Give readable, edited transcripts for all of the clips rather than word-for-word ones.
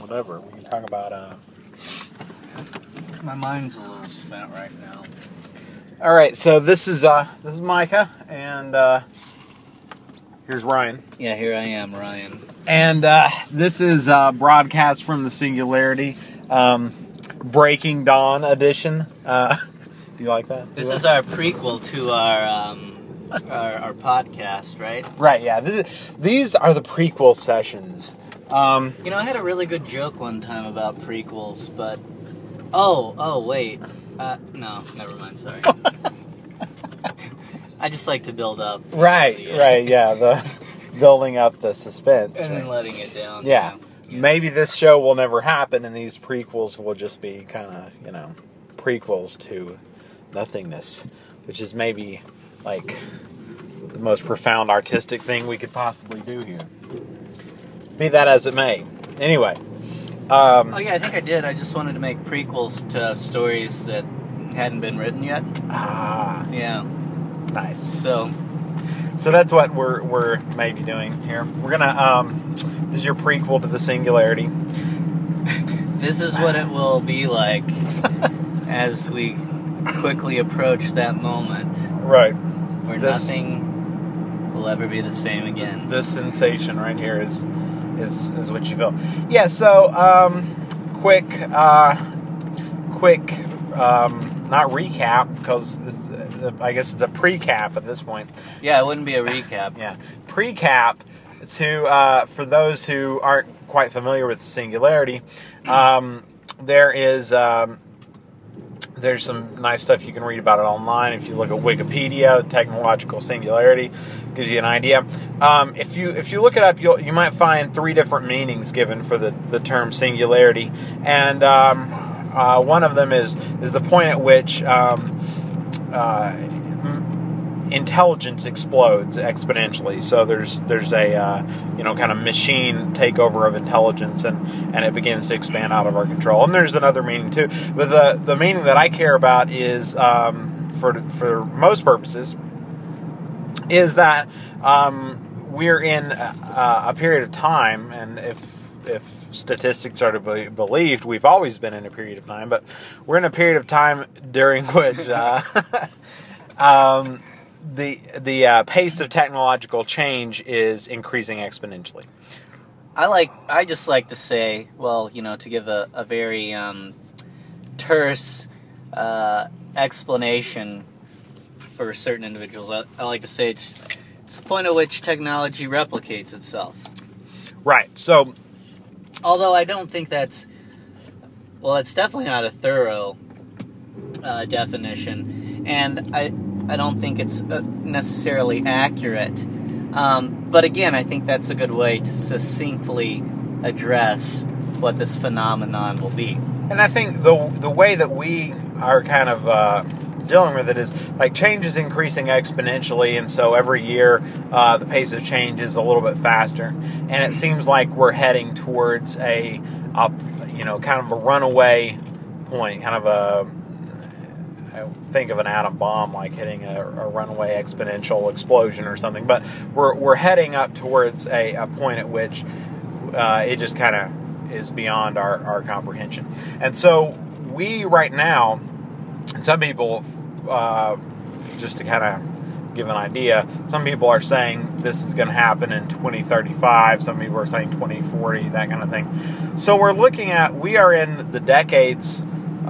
whatever. We can talk about. My mind's a little spent right now. All right, so this is Micah, and here's Ryan. Yeah, here I am, Ryan. And this is broadcast from the Singularity, Breaking Dawn edition. Do you like that? This is our prequel to our podcast, right? Right. Yeah. These are the prequel sessions. I had a really good joke one time about prequels, but wait. No, never mind. Sorry. I just like to build up. Right. Yeah. The building up the suspense and then letting it down. Yeah. Maybe this show will never happen, and these prequels will just be kind of prequels to nothingness, which is maybe like the most profound artistic thing we could possibly do here. Be that as it may. Anyway. I think I did. I just wanted to make prequels to stories that hadn't been written yet. Yeah. Nice. So that's what we're maybe doing here. We're gonna this is your prequel to the Singularity. This is what it will be like as we quickly approach that moment. Right. Where nothing will ever be the same again. This sensation right here is what you feel. Yeah, so quick not recap, because this I guess it's a pre-cap at this point. Yeah, it wouldn't be a recap. Yeah. Pre-cap to for those who aren't quite familiar with the Singularity, there's some nice stuff you can read about it online. If you look at Wikipedia, technological singularity gives you an idea. If you look it up, you might find 3 different meanings given for the term singularity, and one of them is the point at which intelligence explodes exponentially. So there's a kind of machine takeover of intelligence, and it begins to expand out of our control. And there's another meaning too, but the meaning that I care about is for most purposes is that we're in a period of time, and if statistics are to be believed, we've always been in a period of time, but we're in a period of time during which the pace of technological change is increasing exponentially. I just like to say, to give a very terse explanation for certain individuals, I like to say it's the point at which technology replicates itself. Right. So, although I don't think it's definitely not a thorough definition, and I don't think it's necessarily accurate. But again, I think that's a good way to succinctly address what this phenomenon will be. And I think the way that we are kind of dealing with it is, like, change is increasing exponentially, and so every year the pace of change is a little bit faster, and it seems like we're heading towards a kind of a runaway point, kind of I think of an atom bomb like hitting a runaway exponential explosion or something, but we're heading up towards a point at which it just kind of is beyond our comprehension. And so we right now, some people, just to kind of give an idea, some people are saying this is going to happen in 2035, some people are saying 2040, that kind of thing. So we are in the decades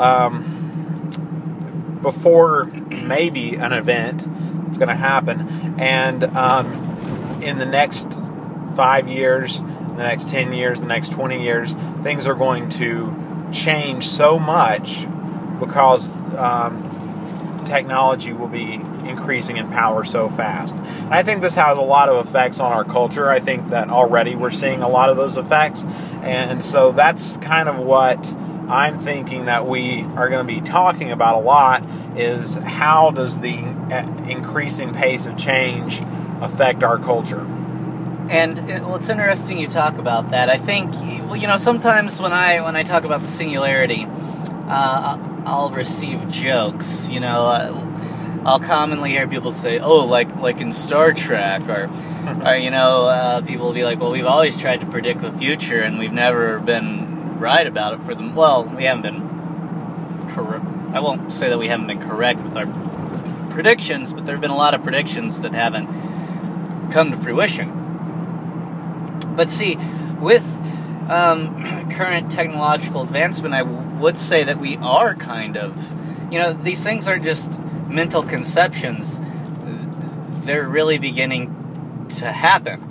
before maybe an event that's going to happen, and in the next 5 years, the next 10 years, the next 20 years, things are going to change so much because technology will be increasing in power so fast. And I think this has a lot of effects on our culture. I think that already we're seeing a lot of those effects, and so that's kind of what I'm thinking that we are going to be talking about a lot, is how does the increasing pace of change affect our culture? And it's interesting you talk about that. I think, sometimes when I talk about the singularity, I'll receive jokes. I'll commonly hear people say, "Oh, like in Star Trek," or people will be like, "Well, we've always tried to predict the future, and we've never been right about it for them. Well, we haven't been correct. I won't say that we haven't been correct with our predictions, but there have been a lot of predictions that haven't come to fruition. But see, with current technological advancement, I would say that we are kind of, these things are just mental conceptions. They're really beginning to happen.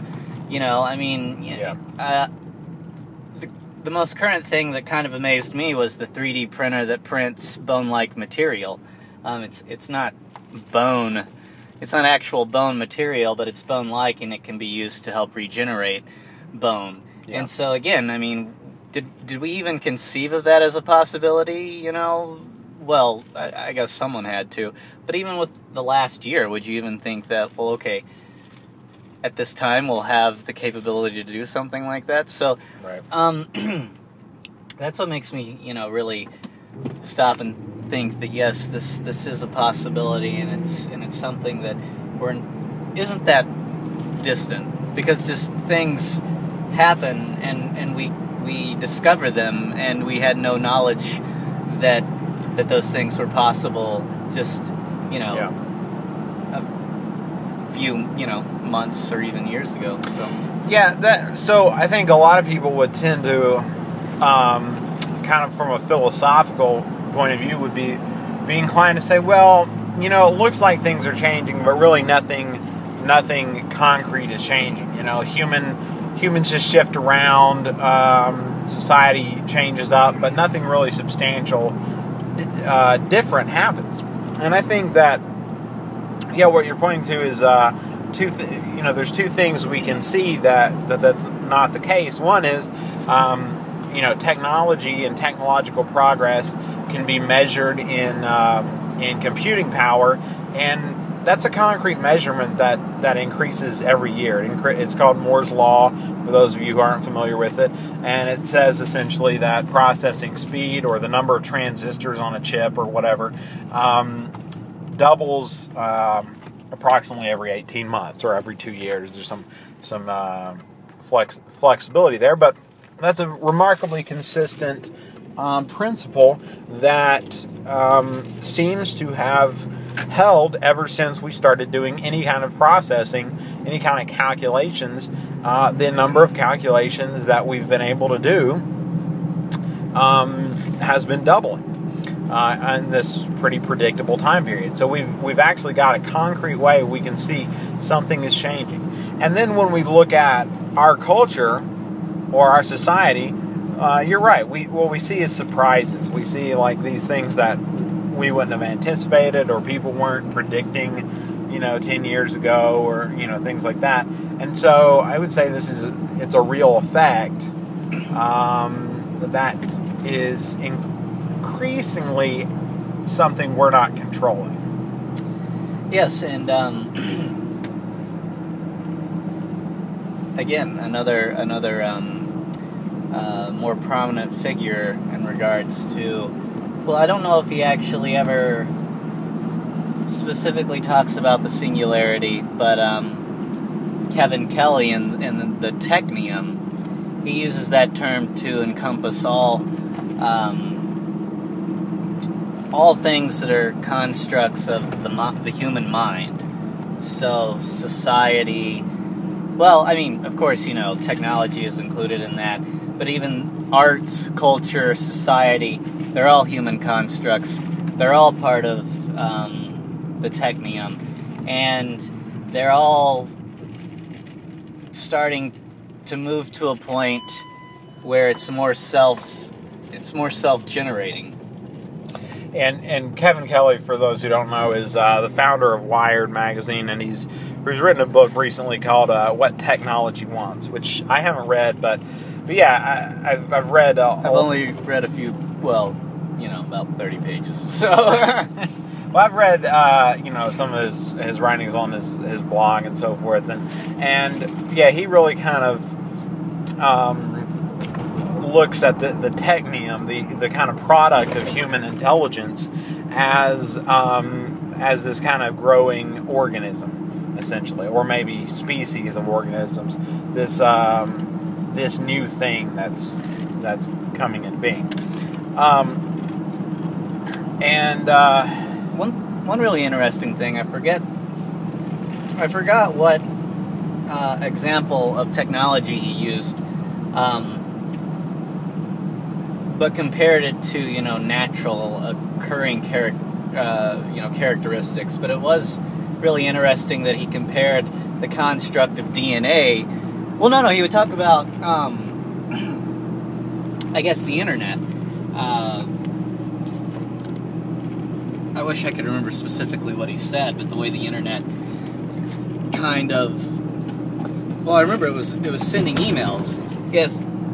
The most current thing that kind of amazed me was the 3D printer that prints bone-like material. It's not bone. It's not actual bone material, but it's bone-like, and it can be used to help regenerate bone. Yeah. And so, again, did we even conceive of that as a possibility, Well, I guess someone had to. But even with the last year, would you even think that, well, okay, at this time we'll have the capability to do something like that? So, right. That's what makes me, really stop and think that, yes, this is a possibility, and it's something that isn't that distant, because just things happen, and we discover them, and we had no knowledge that those things were possible just, a few, months or even years ago. So I think a lot of people would tend to, kind of from a philosophical point of view, would be inclined to say, well, it looks like things are changing, but really nothing concrete is changing. Humans just shift around, society changes up, but nothing really substantial different happens. And I think that, what you're pointing to is there's two things we can see that's not the case. One is, technology and technological progress can be measured in computing power, and that's a concrete measurement that increases every year. It's called Moore's Law, for those of you who aren't familiar with it. And it says essentially that processing speed, or the number of transistors on a chip or whatever, doubles approximately every 18 months or every 2 years. There's some flexibility there, but that's a remarkably consistent principle that seems to have held ever since we started doing any kind of processing, any kind of calculations. The number of calculations that we've been able to do has been doubling in this pretty predictable time period. So we've actually got a concrete way we can see something is changing. And then when we look at our culture or our society, you're right. What we see is surprises. We see like these things that we wouldn't have anticipated, or people weren't predicting, 10 years ago, or, things like that. And so I would say it's a real effect that is increasingly something we're not controlling. Yes, and again, another more prominent figure in regards to, well, I don't know if he actually ever specifically talks about the singularity, but Kevin Kelly in the Technium, he uses that term to encompass all things that are constructs of the human mind. So society, well, I mean, of course, technology is included in that, but even arts, culture, society, they're all human constructs. They're all part of the Technium, and they're all starting to move to a point where it's more self-generating. And Kevin Kelly, for those who don't know, is the founder of Wired magazine, and he's written a book recently called "What Technology Wants," which I haven't read, but yeah, I've read. I've only read a few. Well, about 30 pages. So. Well, I've read, some of his writings on his blog and so forth, and yeah, he really kind of looks at the Technium, the kind of product of human intelligence, as this kind of growing organism, essentially, or maybe species of organisms. This new thing that's that's coming into being. One really interesting thing, I forgot what example of technology he used, but compared it to natural occurring characteristics. But it was really interesting that he compared the construct of DNA. Well, no, he would talk about I guess the internet. I wish I could remember specifically what he said, but the way the internet kind of... Well, I remember it was sending emails. If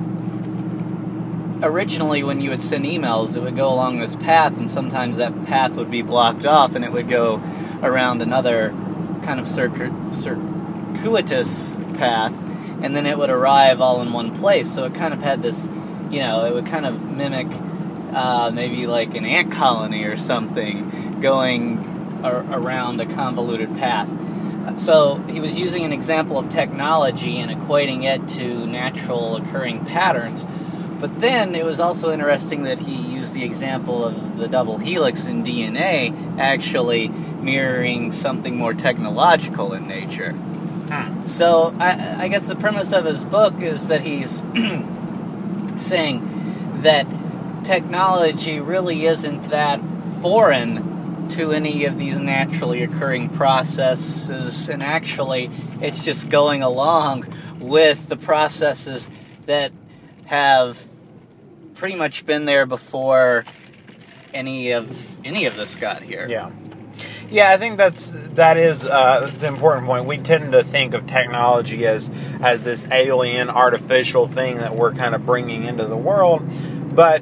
originally when you would send emails, it would go along this path, and sometimes that path would be blocked off, and it would go around another kind of circuitous path, and then it would arrive all in one place. So it kind of had this, it would kind of mimic maybe like an ant colony or something going around a convoluted path. So he was using an example of technology and equating it to natural occurring patterns. But then it was also interesting that he used the example of the double helix in DNA actually mirroring something more technological in nature. So I guess the premise of his book is that he's saying that technology really isn't that foreign to any of these naturally occurring processes, and actually it's just going along with the processes that have pretty much been there before any of this got here. Yeah, I think that is it's an important point. We tend to think of technology as this alien, artificial thing that we're kind of bringing into the world, but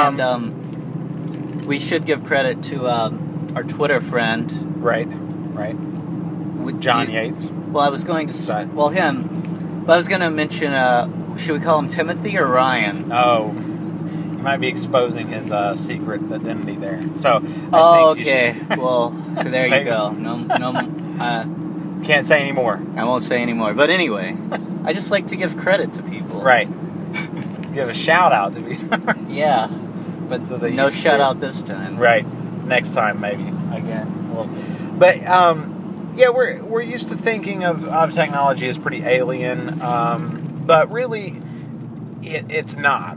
we should give credit to our Twitter friend, right, John Yates. Well, I was going to say, him, but I was going to mention, should we call him Timothy or Ryan? Oh, you might be exposing his secret identity there. So, okay. Well, there you go. No, can't say anymore. I won't say anymore. But anyway, I just like to give credit to people. Right. Give a shout out to me. Yeah, but so no shout out this time. Right. Next time, maybe again. But we're used to thinking of technology as pretty alien, but really, it's not.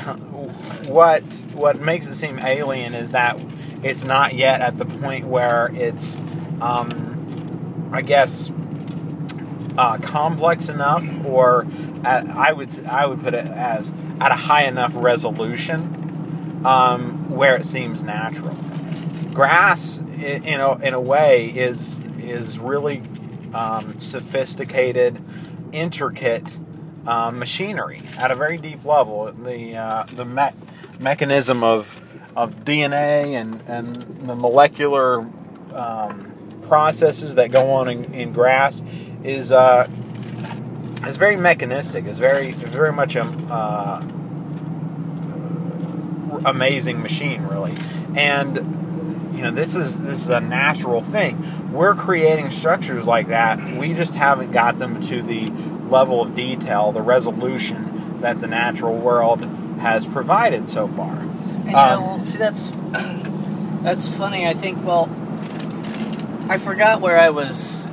What makes it seem alien is that it's not yet at the point where it's, I guess, complex enough, or I would put it as at a high enough resolution where it seems natural. Grass, in a way, is really sophisticated, intricate machinery at a very deep level. The mechanism of DNA and the molecular processes that go on in grass is very mechanistic. It's very much amazing machine, really, and. This is a natural thing. We're creating structures like that. We just haven't got them to the level of detail, the resolution that the natural world has provided so far. And, see, that's funny. I think, I forgot where I was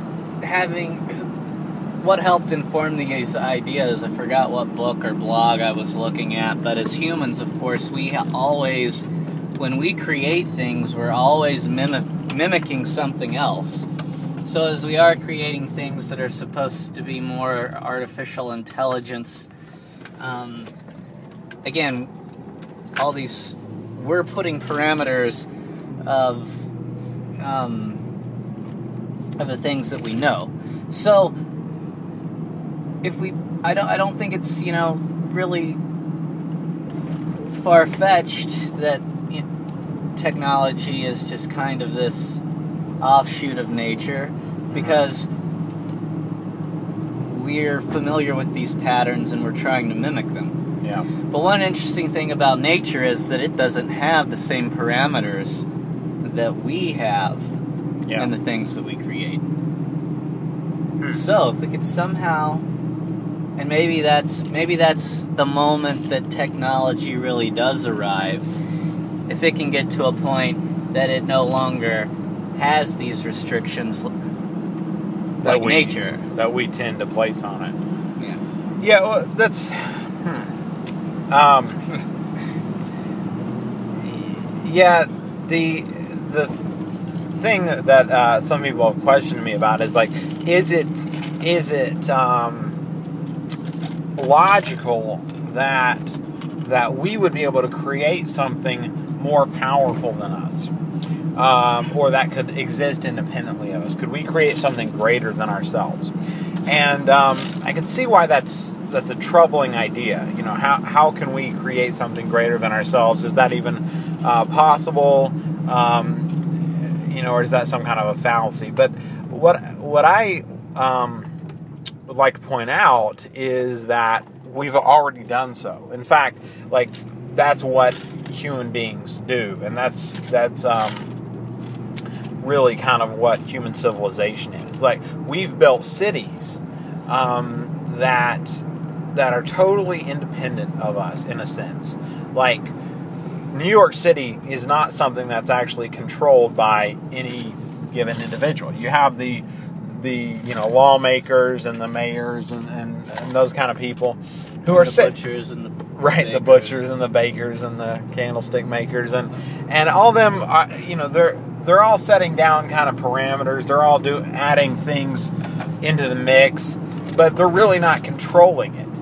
what helped inform these ideas. I forgot what book or blog I was looking at. But as humans, of course, when we create things, we're always mimicking something else. So as we are creating things that are supposed to be more artificial intelligence, again, we're putting parameters of the things that we know. So I don't think it's really far-fetched that technology is just kind of this offshoot of nature, because we're familiar with these patterns and we're trying to mimic them. Yeah. But one interesting thing about nature is that it doesn't have the same parameters that we have in the things that we create. So if we could somehow And maybe that's the moment that technology really does arrive. If it can get to a point that it no longer has these restrictions like nature that we tend to place on it. Yeah. Yeah, well, that's yeah, the thing that some people have questioned me about is like, is it logical that we would be able to create something more powerful than us, or that could exist independently of us? Could we create something greater than ourselves? And I can see why that's a troubling idea. You know, how can we create something greater than ourselves? Is that even possible? You know, or is that some kind of a fallacy? But what I would like to point out is that we've already done so. In fact, like, that's what human beings do, and that's really kind of what human civilization is. Like, we've built cities that are totally independent of us in a sense. Like, New York City is not something that's actually controlled by any given individual. You have the lawmakers and the mayors and those kind of people who are butchers and the the butchers and the bakers and the candlestick makers and all them are, they're all setting down kind of parameters. They're all adding things into the mix, but they're really not controlling it.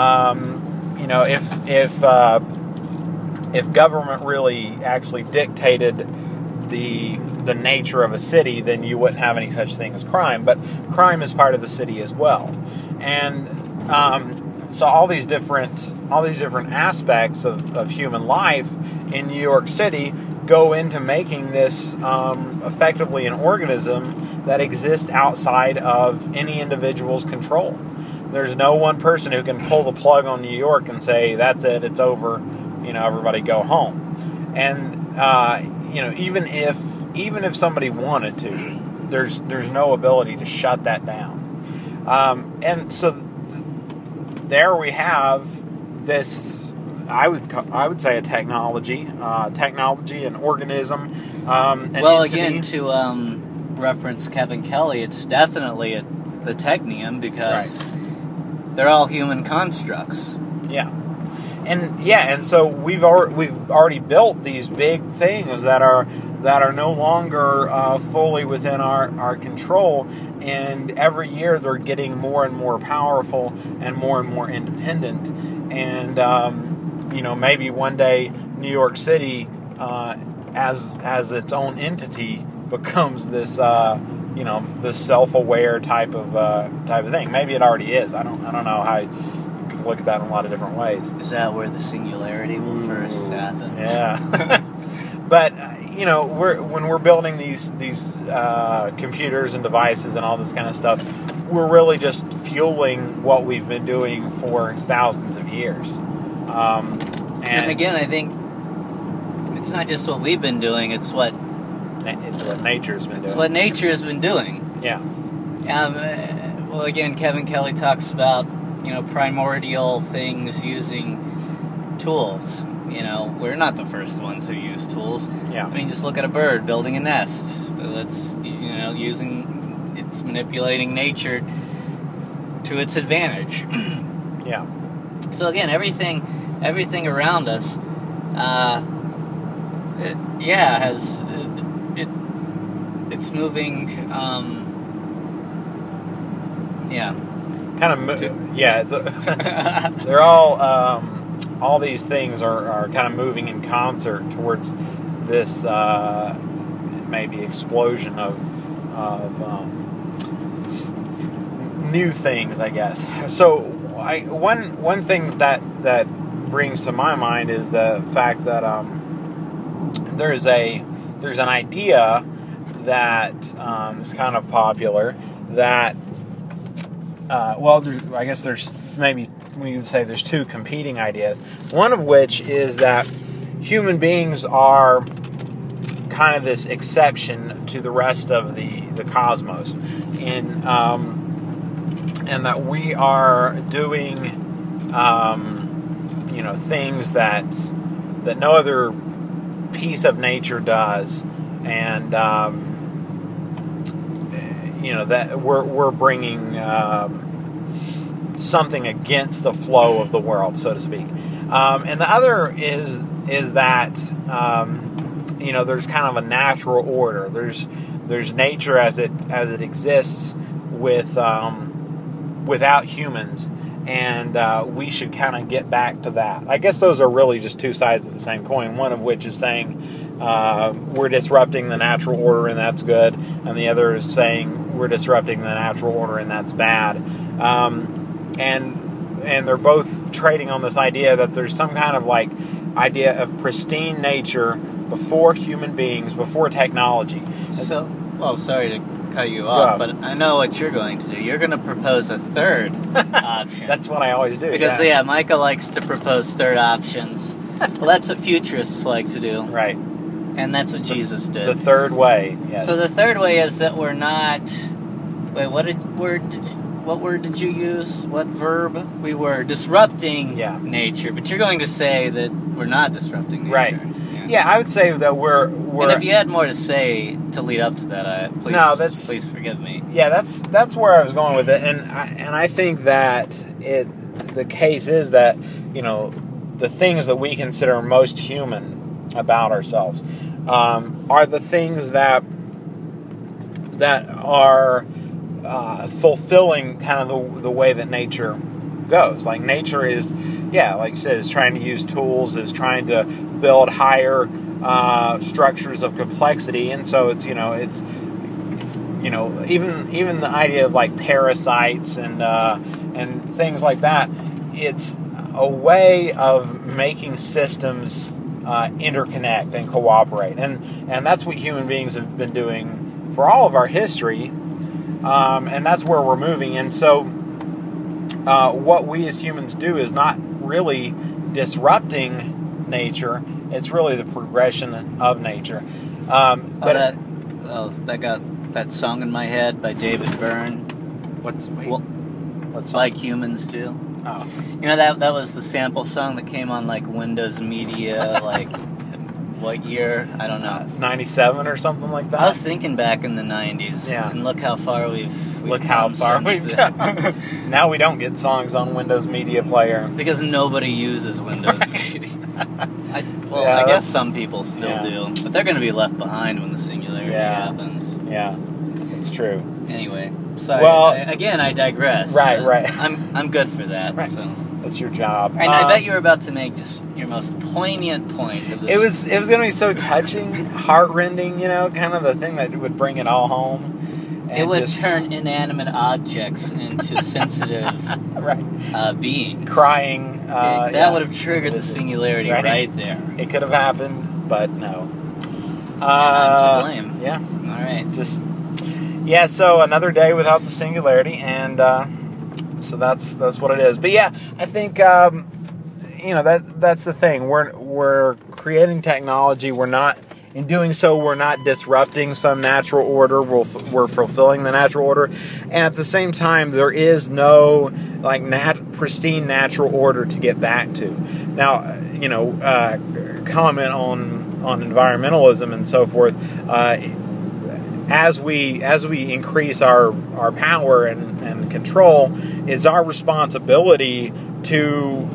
If government really actually dictated the nature of a city, then you wouldn't have any such thing as crime. But crime is part of the city as well, and so all these different aspects of human life in New York City go into making this effectively an organism that exists outside of any individual's control. There's no one person who can pull the plug on New York and say, that's it, it's over, everybody go home. And even if somebody wanted to, there's no ability to shut that down. And so there we have this, I would say, a technology, an organism. Well, again, to reference Kevin Kelly, it's definitely the technium, because they're all human constructs. Yeah. And so we've already built these big things that are no longer fully within our control, and every year they're getting more and more powerful and more independent. And maybe one day New York City, as its own entity, becomes this this self-aware type of thing. Maybe it already is. I don't know how. Look at that in a lot of different ways. Is that where the singularity will first happen? Yeah. But when we're building these computers and devices and all this kind of stuff, we're really just fueling what we've been doing for thousands of years. And again, I think it's not just what we've been doing; it's what nature's been doing. It's what nature has been doing. Yeah. Well, again, Kevin Kelly talks about primordial things using tools. We're not the first ones who use tools. Yeah. I mean, just look at a bird building a nest. That's it's manipulating nature to its advantage. Yeah. So again, everything around us, it's moving. They're all these things are kind of moving in concert towards this maybe explosion of new things, I guess. So one thing that brings to my mind is the fact that there's an idea that is kind of popular that there's maybe we would say there's two competing ideas. One of which is that human beings are kind of this exception to the rest of the cosmos in and that we are doing, things that no other piece of nature does, and that we're bringing something against the flow of the world, so to speak. And the other is that there's kind of a natural order. There's nature as it exists without humans, and we should kind of get back to that. I guess those are really just two sides of the same coin. One of which is saying we're disrupting the natural order and that's good, and the other is saying we're disrupting the natural order and that's bad. And they're both trading on this idea that there's some kind of idea of pristine nature before human beings, before technology. So, sorry to cut you off, but I know what you're going to do. You're going to propose a third option. That's what I always do. Because, Micah likes to propose third options. Well, that's what futurists like to do. Right. And that's what Jesus did. The third way, yes. So the third way is that we're not... Wait, what word did you use? What verb? We were disrupting nature. But you're going to say that we're not disrupting nature. Right. Yeah, I would say that we're... And if you had more to say to lead up to that, please forgive me. Yeah, that's where I was going with it, and I think that the case is that the things that we consider most human about ourselves are the things that are fulfilling kind of the way that nature goes. Like nature is, like you said, is trying to use tools, is trying to build higher structures of complexity, and so it's even the idea of parasites and things like that. It's a way of making systems interconnect and cooperate, and that's what human beings have been doing for all of our history, and that's where we're moving. And so what we as humans do is not really disrupting nature. It's really the progression of nature. That got that song in my head by David Byrne. What's Like Humans Do? Oh. That was the sample song that came on Windows Media, what year? I don't know. 97 or something like that? I was thinking back in the 90s. Yeah. And look how far we've Look how far we've come. Now we don't get songs on Windows Media Player. Because nobody uses Windows Media. I guess some people still do. But they're going to be left behind when the singularity happens. Yeah, it's true. Anyway, sorry. Well, I digress. Right. I'm good for that. Right. So. That's your job. And I bet you were about to make just your most poignant point of this. It was going to be so touching, heart-rending, kind of the thing that would bring it all home. It would turn inanimate objects into sensitive beings. Crying. That would have triggered the singularity right there. It could have happened, but no. And I'm to blame. Yeah. All right. So another day without the singularity, and so that's what it is. But I think that's the thing. We're creating technology. In doing so, we're not disrupting some natural order. We're fulfilling the natural order, and at the same time, there is no pristine natural order to get back to. Now, comment on environmentalism and so forth. As we increase our power and control, it's our responsibility to.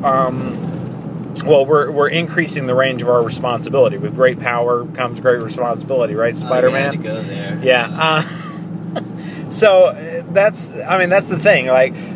We're increasing the range of our responsibility. With great power comes great responsibility, right, Spider-Man? I had to go there. Yeah. So that's the thing.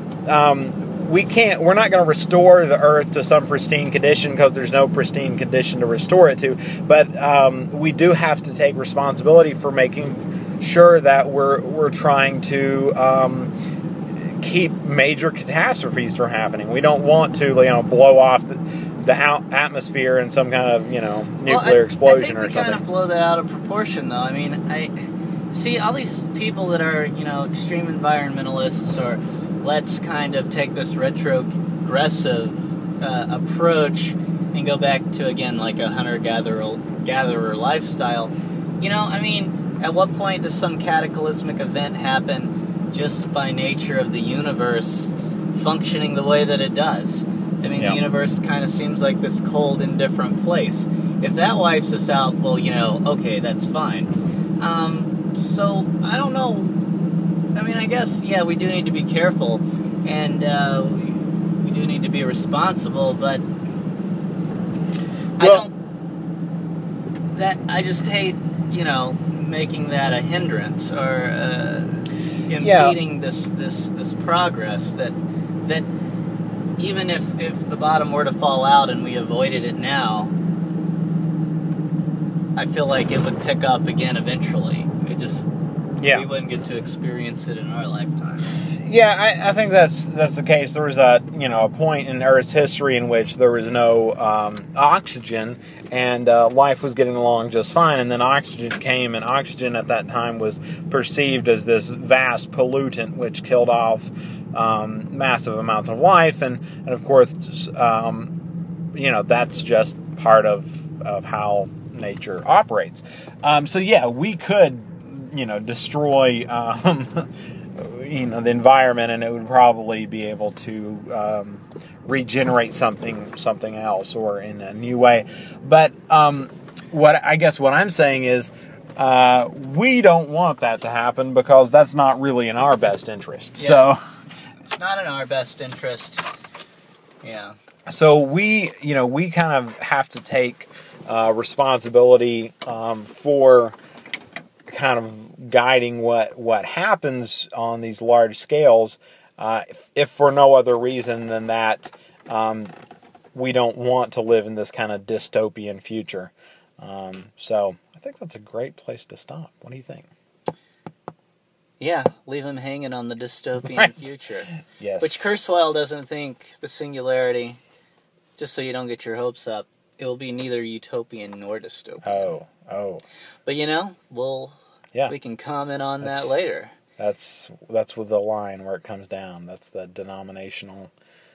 We're not going to restore the Earth to some pristine condition because there's no pristine condition to restore it to. But we do have to take responsibility for making sure that we're trying to keep major catastrophes from happening. We don't want to blow off the atmosphere in some kind of nuclear explosion or something. I think we kind of blow that out of proportion, though. I mean, I see all these people that are extreme environmentalists, or let's kind of take this retrogressive approach and go back to again a hunter-gatherer lifestyle. At what point does some cataclysmic event happen just by nature of the universe functioning the way that it does. I mean, Yeah. the universe kind of seems like this cold, indifferent place. If that wipes us out, well, okay, that's fine. So, I don't know. I mean, I guess, yeah, we do need to be careful, and we do need to be responsible, but I just hate, making that a hindrance or impeding this progress that even if the bottom were to fall out and we avoided it now, I feel like it would pick up again eventually. We wouldn't get to experience it in our lifetime. Yeah, I think that's the case. There was a point in Earth's history in which there was no oxygen, and life was getting along just fine. And then oxygen came, and oxygen at that time was perceived as this vast pollutant which killed off massive amounts of life. And of course, that's just part of how nature operates. So yeah, we could destroy the environment, and it would probably be able to regenerate something else or in a new way. But what I'm saying is we don't want that to happen because that's not really in our best interest. Yeah. So it's not in our best interest. Yeah. So we kind of have to take responsibility for kind of guiding what happens on these large scales, if for no other reason than that we don't want to live in this kind of dystopian future. So I think that's a great place to stop. What do you think? Yeah, leave him hanging on the dystopian Right. future. Yes. Which Kurzweil doesn't think the singularity, just so you don't get your hopes up, it will be neither utopian nor dystopian. Oh. But we can comment on that later. That's with the line where it comes down. That's the denominational,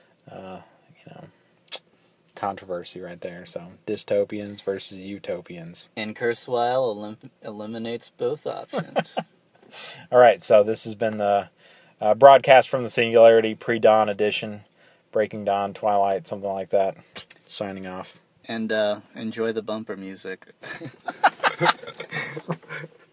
controversy right there. So dystopians versus utopians. And Kurzweil eliminates both options. All right, so this has been the broadcast from the Singularity pre-dawn edition, Breaking Dawn, Twilight, something like that. Signing off. And enjoy the bumper music.